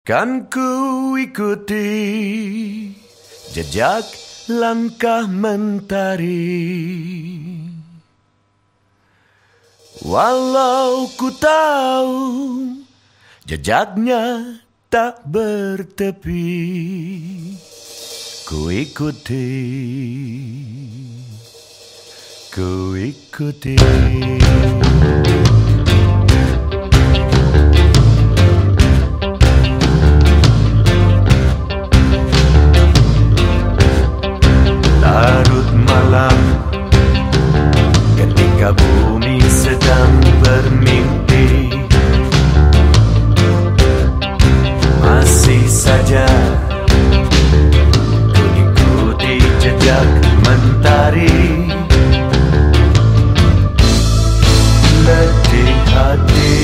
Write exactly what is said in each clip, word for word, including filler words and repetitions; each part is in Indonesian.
Kan ku ikuti jejak langkah mentari, walau ku tahu jejaknya tak bertepi. Ku ikuti, ku ikuti. Larut malam ketika bumi sedang bermimpi, masih saja ku ikuti jejak mentari. Letih hati,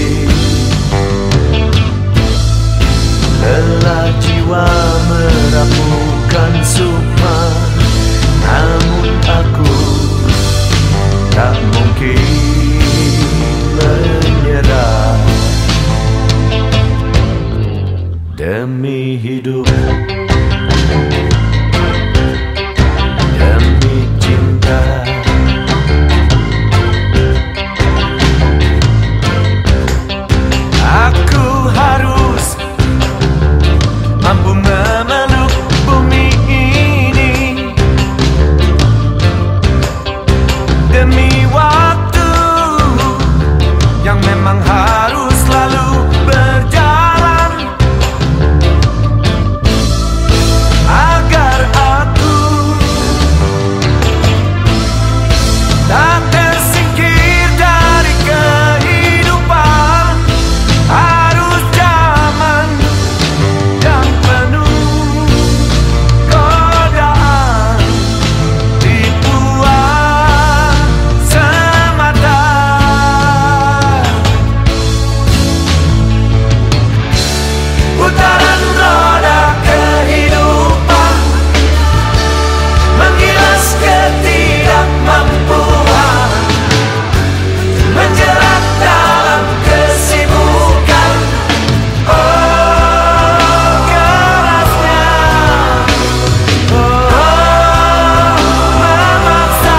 lelah jiwa merapuhkan sukma, namun aku tak mungkin menyerah. Demi hidup, demi cinta, aku harus mampu memeluk bumi ini. Demi waktu yang memang harus selalu berjalan, agar aku tak tersingkir dari kehidupan. Harus zaman yang penuh godaan, tipuan semata. Putaran roda kehidupan menggilas ketidakmampuan, menjerat dalam kesibukan. Oh, kerasnya, oh, memaksa.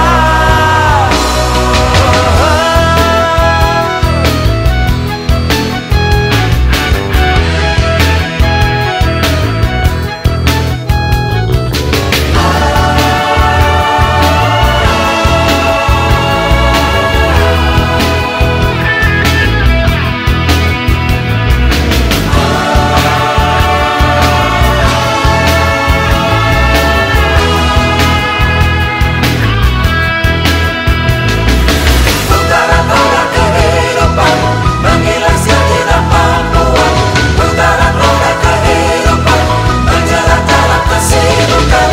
Putaran roda kehidupan menggilas ketidakmampuan, putaran roda kehidupan menjerat dalam kesibukan.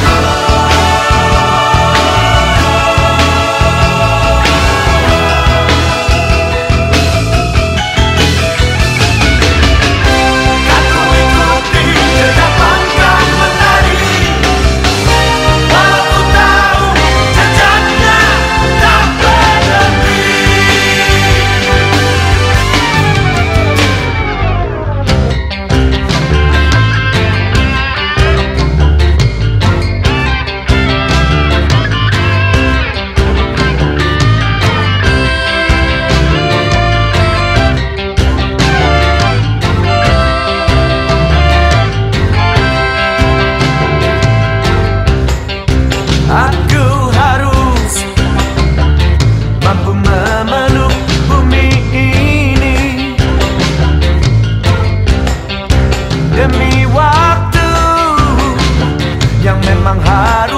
Kan ku ikuti jejak langkah mentari, walau ku tahu jejaknya tak berhenti. Aku harus mampu memeluk bumi ini. Demi waktu yang memang harus